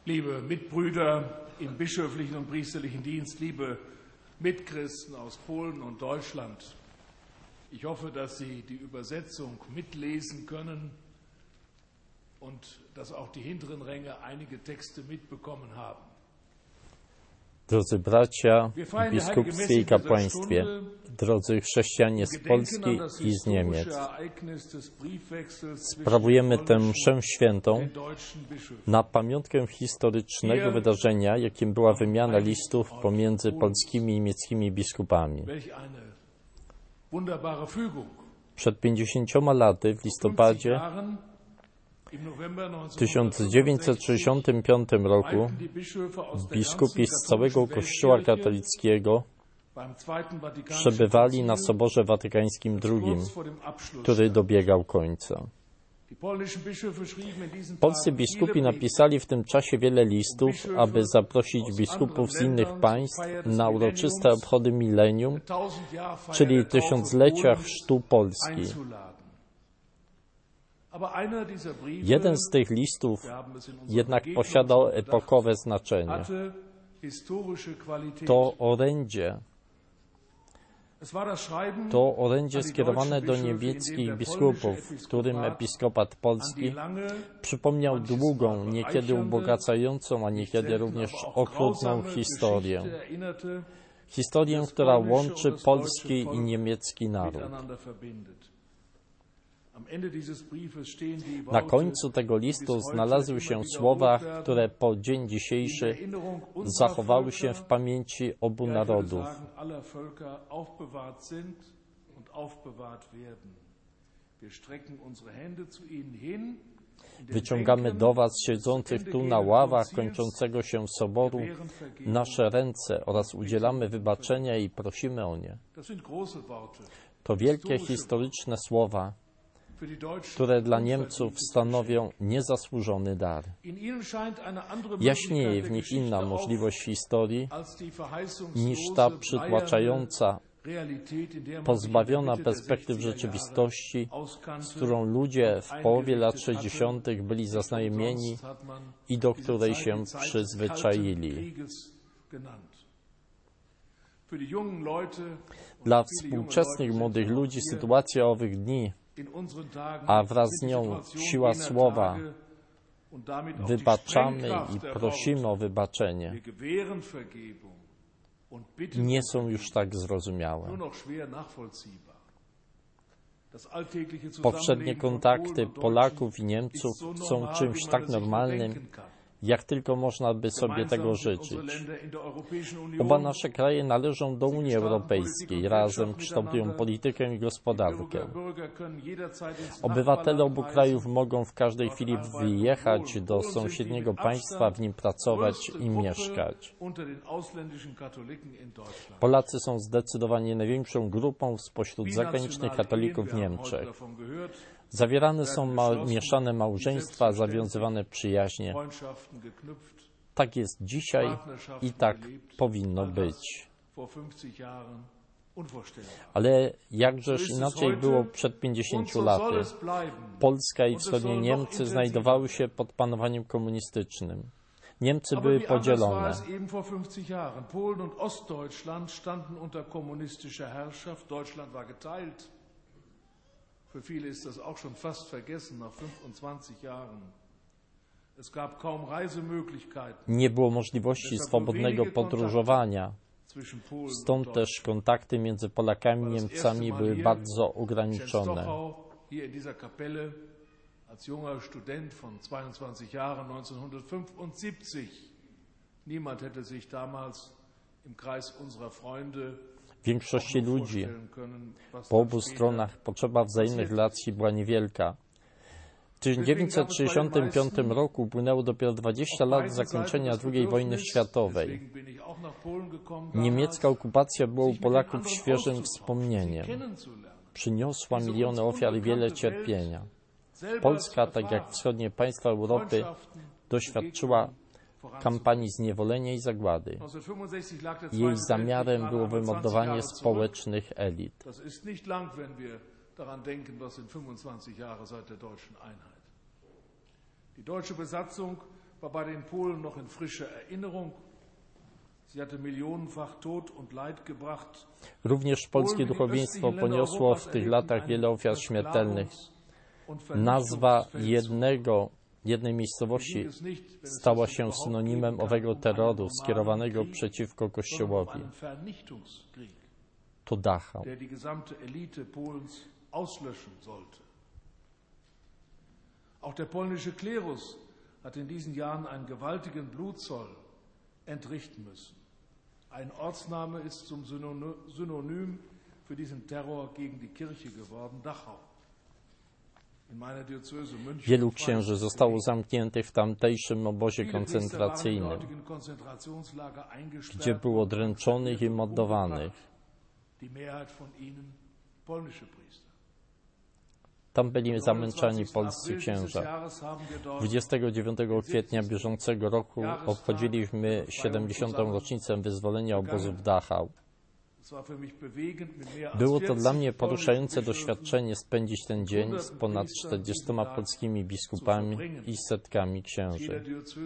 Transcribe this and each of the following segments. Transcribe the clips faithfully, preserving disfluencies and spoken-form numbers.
Liebe Mitbrüder im bischöflichen und priesterlichen Dienst, liebe Mitchristen aus Polen und Deutschland, ich hoffe, dass Sie die Übersetzung mitlesen können und dass auch die hinteren Ränge einige Texte mitbekommen haben. Drodzy bracia w biskupstwie i kapłaństwie, drodzy chrześcijanie z Polski i z Niemiec, sprawujemy tę mszę świętą na pamiątkę historycznego wydarzenia, jakim była wymiana listów pomiędzy polskimi i niemieckimi biskupami. Przed pięćdziesięcioma laty, w listopadzie w tysiąc dziewięćset sześćdziesiątym piątym roku biskupi z całego Kościoła katolickiego przebywali na Soborze Watykańskim drugim, który dobiegał końca. Polscy biskupi napisali w tym czasie wiele listów, aby zaprosić biskupów z innych państw na uroczyste obchody milenium, czyli tysiąclecia chrztu Polski. Jeden z tych listów jednak posiadał epokowe znaczenie. To orędzie, to orędzie skierowane do niemieckich biskupów, w którym episkopat polski przypomniał długą, niekiedy ubogacającą, a niekiedy również okrutną historię. Historię, która łączy polski i niemiecki naród. Na końcu tego listu znalazły się słowa, które po dzień dzisiejszy zachowały się w pamięci obu narodów. Wyciągamy do Was, siedzących tu na ławach kończącego się soboru, nasze ręce oraz udzielamy wybaczenia i prosimy o nie. To wielkie historyczne słowa, które dla Niemców stanowią niezasłużony dar. Jaśnieje w nich inna możliwość historii niż ta przytłaczająca, pozbawiona perspektyw rzeczywistości, z którą ludzie w połowie lat sześćdziesiątych byli zaznajomieni i do której się przyzwyczaili. Dla współczesnych młodych ludzi sytuacja owych dni, a wraz z nią siła słowa, wybaczamy i prosimy o wybaczenie, nie są już tak zrozumiałe. Powszednie kontakty Polaków i Niemców są czymś tak normalnym, jak tylko można by sobie tego życzyć. Oba nasze kraje należą do Unii Europejskiej, razem kształtują politykę i gospodarkę. Obywatele obu krajów mogą w każdej chwili wyjechać do sąsiedniego państwa, w nim pracować i mieszkać. Polacy są zdecydowanie największą grupą spośród zagranicznych katolików w Niemczech. Zawierane są ma mieszane małżeństwa, zawiązywane przyjaźnie. Tak jest dzisiaj i tak powinno być. Ale jakżeż inaczej było przed pięćdziesięcioma laty. Polska i wschodnie Niemcy znajdowały się pod panowaniem komunistycznym. Niemcy były podzielone. Polen und Ostdeutschland standen unter kommunistischer Herrschaft. Deutschland war geteilt. Für viele ist das auch schon fast vergessen nach fünfundzwanzig Jahren. Es gab kaum Reisemöglichkeiten. Nie było możliwości swobodnego podróżowania. Stąd też kontakty między Polakami i Niemcami były bardzo ograniczone. Hier in dieser Kapelle als junger Student von zweiundzwanzig Jahren neunzehnhundertfünfundsiebzig. Niemand hätte sich damals im Kreis unserer Freunde Większości ludzi po obu stronach potrzeba wzajemnych relacji była niewielka. W tysiąc dziewięćset sześćdziesiątym piątym roku upłynęło dopiero dwadzieścia lat od zakończenia drugiej wojny światowej. Niemiecka okupacja była u Polaków świeżym wspomnieniem. Przyniosła miliony ofiar i wiele cierpienia. Polska, tak jak wschodnie państwa Europy, doświadczyła kampanii zniewolenia i zagłady. Jej zamiarem było wymordowanie społecznych elit. war bei den Polen noch in frischer Erinnerung. Sie hatte millionenfach Tod und Leid gebracht. Również polskie duchowieństwo poniosło w tych latach wiele ofiar śmiertelnych. Nazwa jednego, jednej miejscowości stała się synonimem owego terroru skierowanego przeciwko Kościołowi. To Dachau. Der die gesamte Elite Polens auslöschen sollte. Auch der polnische Klerus hat in diesen Jahren einen gewaltigen Blutzoll entrichten müssen. Ein Ortsname ist zum Synonym für diesen Terror gegen die Kirche geworden, Dachau. In meiner Diözese München Wielu księży zostało zamkniętych w tamtejszym obozie koncentracyjnym, gdzie było dręczonych i mordowanych. Die Mehrheit von ihnen polnische Priester. Tam byli zamęczani polscy księża. dwudziestego dziewiątego kwietnia bieżącego roku obchodziliśmy siedemdziesiątą rocznicę wyzwolenia obozu w Dachau. Było to dla mnie poruszające doświadczenie spędzić ten dzień z ponad czterdziestoma polskimi biskupami i setkami księży.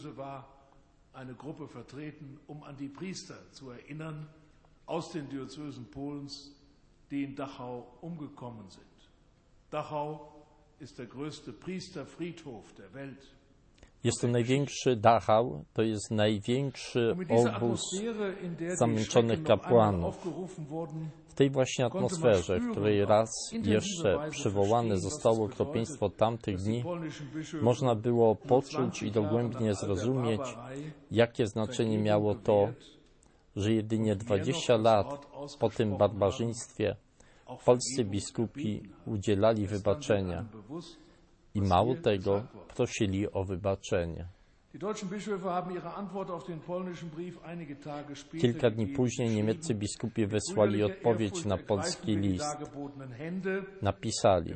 Aus den Diözesen Polens, die in Dachau umgekommen sind. Dachau ist der größte Priesterfriedhof der Welt. Jest to największy Dachau, to jest największy obóz zamęczonych kapłanów. W tej właśnie atmosferze, w której raz jeszcze przywołane zostało okropieństwo tamtych dni, można było poczuć i dogłębnie zrozumieć, jakie znaczenie miało to, że jedynie dwadzieścia lat po tym barbarzyństwie polscy biskupi udzielali wybaczenia i mało tego, prosili o wybaczenie. Kilka dni później niemieccy biskupi wysłali odpowiedź na polski list. Napisali: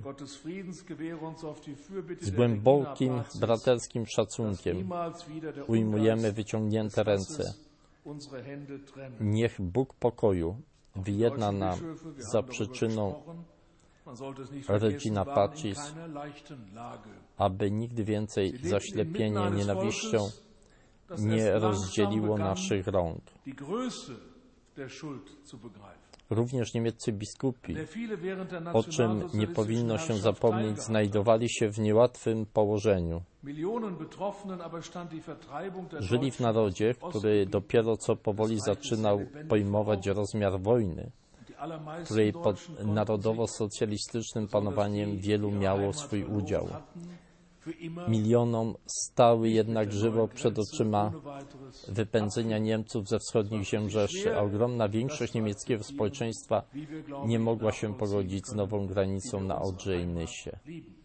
z głębokim braterskim szacunkiem ujmujemy wyciągnięte ręce. Niech Bóg pokoju wyjedna nam za przyczyną Regina Pacis, aby nigdy więcej zaślepienie nienawiścią nie rozdzieliło naszych rąk. Również niemieccy biskupi, o czym nie powinno się zapomnieć, znajdowali się w niełatwym położeniu. Żyli w narodzie, który dopiero co powoli zaczynał pojmować rozmiar wojny, w której pod narodowo-socjalistycznym panowaniem wielu miało swój udział. Milionom stały jednak żywo przed oczyma wypędzenia Niemców ze wschodnich ziem Rzeszy, a ogromna większość niemieckiego społeczeństwa nie mogła się pogodzić z nową granicą na Odrze i Nysie.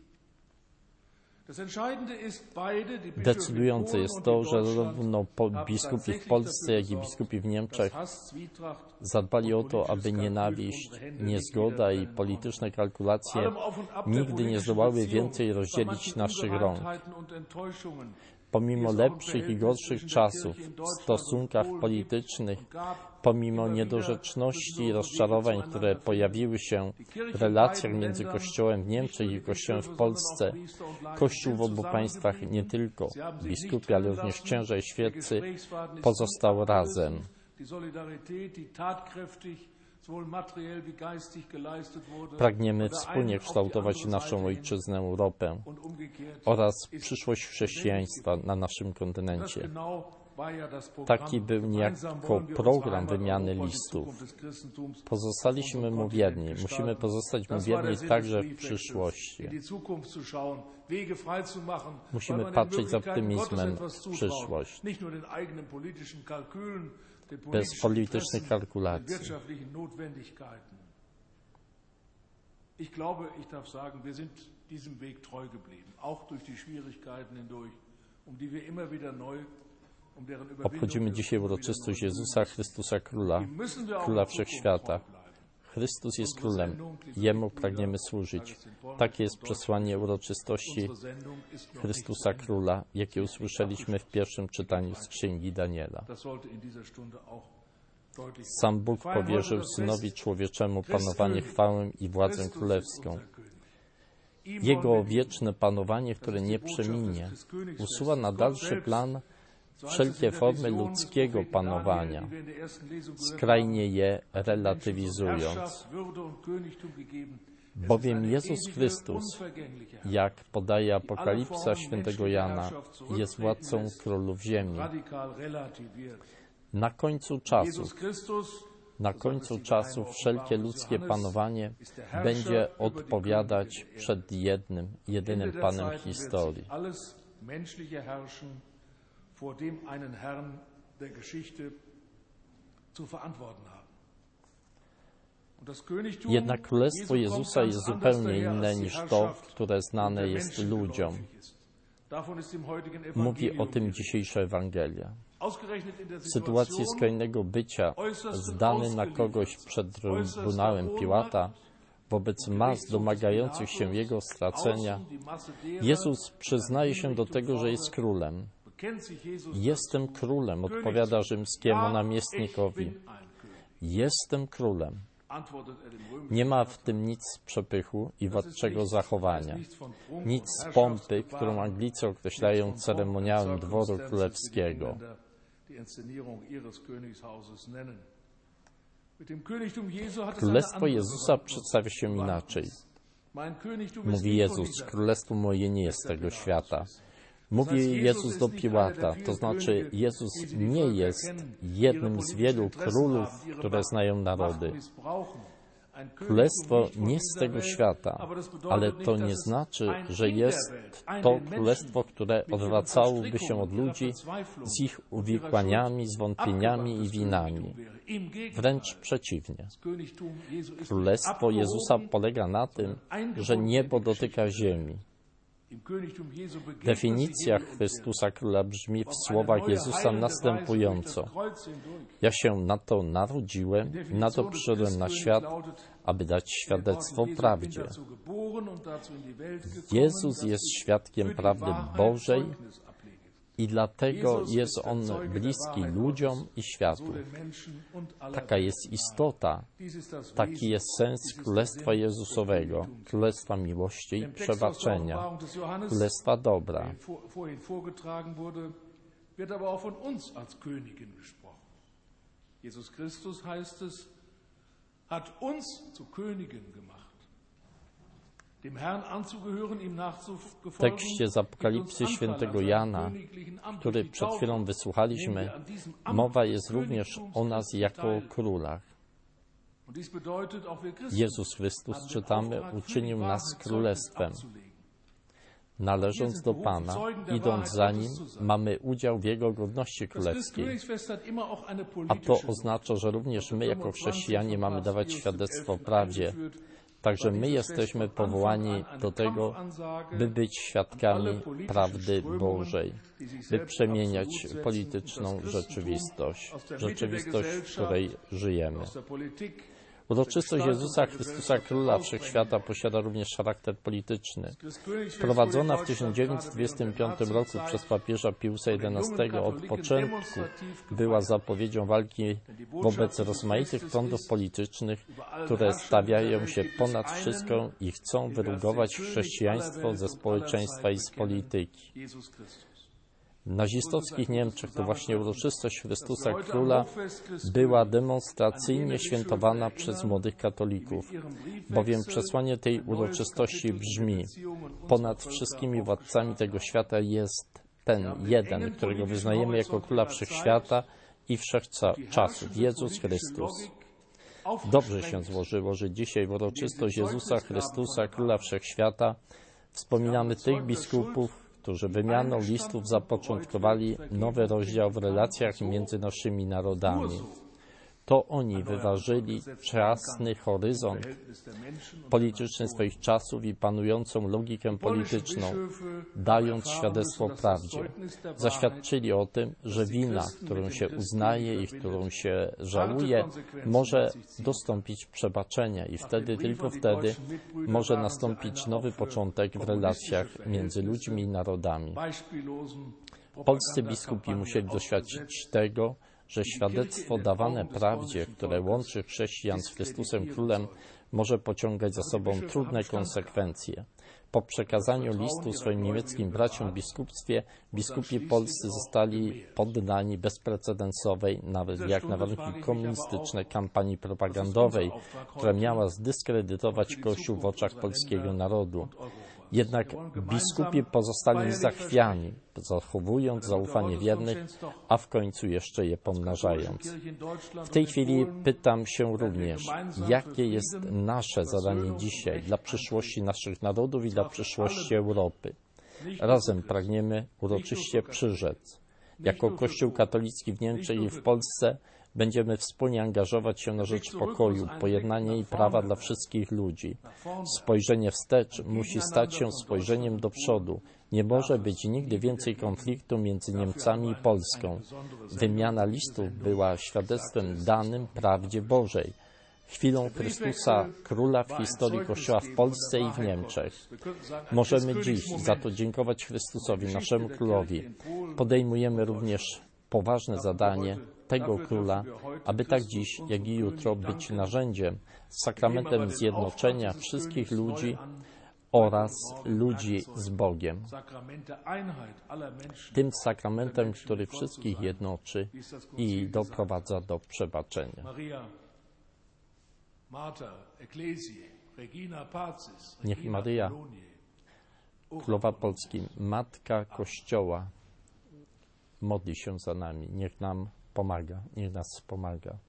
Decydujące jest to, że zarówno biskupi w Polsce, jak i biskupi w Niemczech zadbali o to, aby nienawiść, niezgoda i polityczne kalkulacje nigdy nie zdołały więcej rozdzielić naszych rąk. Pomimo lepszych i gorszych czasów w stosunkach politycznych, pomimo niedorzeczności i rozczarowań, które pojawiły się w relacjach między Kościołem w Niemczech i Kościołem w Polsce, Kościół w obu państwach, nie tylko biskupi, ale również księża i świeccy, pozostał razem. Pragniemy wspólnie kształtować naszą ojczyznę Europę oraz przyszłość chrześcijaństwa na naszym kontynencie. Taki był niejako program wymiany listów. Pozostaliśmy mu wierni. Musimy pozostać mu wierni także w przyszłości. Musimy patrzeć z optymizmem w przyszłość, bez politycznych kalkulacji. Ich glaube, ich darf sagen, wir sind diesem Weg treu geblieben, auch durch die Schwierigkeiten hindurch, um die wir immer wieder neu, um deren Überwindung. Obchodzimy dzisiaj uroczystość Jezusa Chrystusa Króla, Króla Wszechświata. Chrystus jest Królem, Jemu pragniemy służyć. Takie jest przesłanie uroczystości Chrystusa Króla, jakie usłyszeliśmy w pierwszym czytaniu z Księgi Daniela. Sam Bóg powierzył Synowi Człowieczemu panowanie, chwałę i władzę królewską. Jego wieczne panowanie, które nie przeminie, usuwa na dalszy plan wszelkie formy ludzkiego panowania, skrajnie je relatywizując. Bowiem Jezus Chrystus, jak podaje Apokalipsa świętego Jana, jest władcą królów ziemi. Na końcu czasów, na końcu czasów wszelkie ludzkie panowanie będzie odpowiadać przed jednym, jedynym Panem historii. vor dem einen Herrn der Geschichte zu verantworten haben. Jednak Królestwo Jezusa jest zupełnie inne niż to, które znane jest ludziom. Mówi o tym dzisiejsza Ewangelia. W sytuacji skrajnego bycia zdany na kogoś przed Trybunałem Piłata, wobec mas domagających się Jego stracenia, Jezus przyznaje się do tego, że jest królem. Jestem królem, odpowiada rzymskiemu namiestnikowi. Jestem królem. Nie ma w tym nic przepychu i władczego zachowania, nic z pompy, którą Anglicy określają ceremoniałem dworu królewskiego. Królestwo Jezusa przedstawia się inaczej. Mówi Jezus, królestwo moje nie jest tego świata. Mówi Jezus do Piłata, to znaczy Jezus nie jest jednym z wielu królów, które znają narody. Królestwo nie z tego świata, ale to nie znaczy, że jest to królestwo, które odwracałoby się od ludzi z ich uwikłaniami, zwątpieniami i winami. Wręcz przeciwnie. Królestwo Jezusa polega na tym, że niebo dotyka ziemi. Definicja Chrystusa Króla brzmi w słowach Jezusa następująco. Ja się na to narodziłem, na to przyszedłem na świat, aby dać świadectwo prawdzie. Jezus jest świadkiem prawdy Bożej i dlatego jest On bliski ludziom i światu. Taka jest istota, taki jest sens Królestwa Jezusowego, Królestwa miłości i przebaczenia, Królestwa dobra. Jesus Christus, heißt es, hat uns zu Königen gemacht. W tekście z Apokalipsy świętego Jana, który przed chwilą wysłuchaliśmy, mowa jest również o nas jako o królach. Jezus Chrystus, czytamy, uczynił nas królestwem. Należąc do Pana, idąc za Nim, mamy udział w Jego godności królewskiej. A to oznacza, że również my jako chrześcijanie mamy dawać świadectwo prawdzie. Także my jesteśmy powołani do tego, by być świadkami prawdy Bożej, by przemieniać polityczną rzeczywistość, rzeczywistość, w której żyjemy. Uroczystość Jezusa Chrystusa Króla Wszechświata posiada również charakter polityczny. Wprowadzona w tysiąc dziewięćset dwudziestym piątym roku przez papieża Piusa jedenastego od początku była zapowiedzią walki wobec rozmaitych prądów politycznych, które stawiają się ponad wszystko i chcą wyrugować chrześcijaństwo ze społeczeństwa i z polityki. W nazistowskich Niemczech to właśnie uroczystość Chrystusa Króla była demonstracyjnie świętowana przez młodych katolików, bowiem przesłanie tej uroczystości brzmi: ponad wszystkimi władcami tego świata jest ten jeden, którego wyznajemy jako Króla Wszechświata i Wszechczasów, Jezus Chrystus. Dobrze się złożyło, że dzisiaj w uroczystość Jezusa Chrystusa, Króla Wszechświata, wspominamy tych biskupów, którzy wymianą listów zapoczątkowali nowy rozdział w relacjach między naszymi narodami. To oni wyważyli jasny horyzont polityczny swoich czasów i panującą logikę polityczną, dając świadectwo prawdzie. Zaświadczyli o tym, że wina, którą się uznaje i którą się żałuje, może dostąpić przebaczenia i wtedy, tylko wtedy może nastąpić nowy początek w relacjach między ludźmi i narodami. Polscy biskupi musieli doświadczyć tego, że świadectwo dawane prawdzie, które łączy chrześcijan z Chrystusem Królem, może pociągać za sobą trudne konsekwencje. Po przekazaniu listu swoim niemieckim braciom w biskupstwie, biskupi polscy zostali poddani bezprecedensowej, nawet jak na warunki komunistyczne, kampanii propagandowej, która miała zdyskredytować Kościół w oczach polskiego narodu. Jednak biskupi pozostali niezachwiani, zachowując zaufanie wiernych, a w końcu jeszcze je pomnażając. W tej chwili pytam się również, jakie jest nasze zadanie dzisiaj dla przyszłości naszych narodów i dla przyszłości Europy. Razem pragniemy uroczyście przyrzec. Jako Kościół katolicki w Niemczech i w Polsce będziemy wspólnie angażować się na rzecz pokoju, pojednania i prawa dla wszystkich ludzi. Spojrzenie wstecz musi stać się spojrzeniem do przodu. Nie może być nigdy więcej konfliktu między Niemcami i Polską. Wymiana listów była świadectwem danym prawdzie Bożej. Chwilą Chrystusa, Króla w historii Kościoła w Polsce i w Niemczech. Możemy dziś za to dziękować Chrystusowi, naszemu Królowi. Podejmujemy również poważne zadanie tego Króla, aby tak dziś, jak i jutro być narzędziem, sakramentem zjednoczenia wszystkich ludzi oraz ludzi z Bogiem. Tym sakramentem, który wszystkich jednoczy i doprowadza do przebaczenia. Niech Maryja, Królowa Polski, Matka Kościoła, modli się za nami. Niech nam pomaga, niech nas pomaga.